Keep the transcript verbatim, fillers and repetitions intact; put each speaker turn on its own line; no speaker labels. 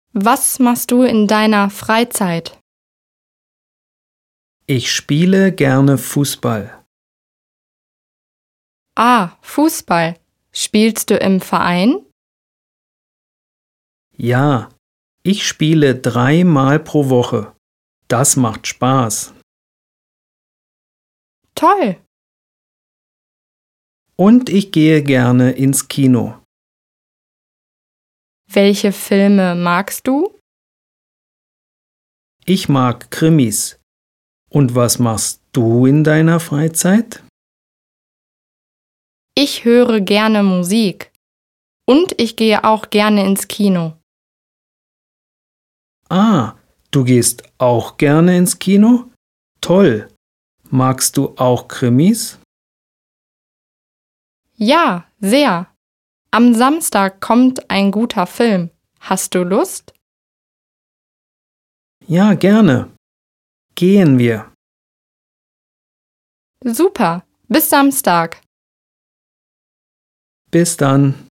Was machst du in deiner Freizeit?
Ich spiele gerne Fußball.
Ah, Fußball. Spielst du im Verein?
Ja, ich spiele dreimal pro Woche. Das macht Spaß.
Toll.
Und ich gehe gerne ins Kino.
Welche Filme magst du?
Ich mag Krimis. Und was machst du in deiner Freizeit?
Ich höre gerne Musik. Und ich gehe auch gerne ins Kino.
Ah, du gehst auch gerne ins Kino? Toll. Magst du auch Krimis?
Ja, sehr. Am Samstag kommt ein guter Film. Hast du Lust?
Ja, gerne. Gehen wir.
Super. Bis Samstag.
Bis dann.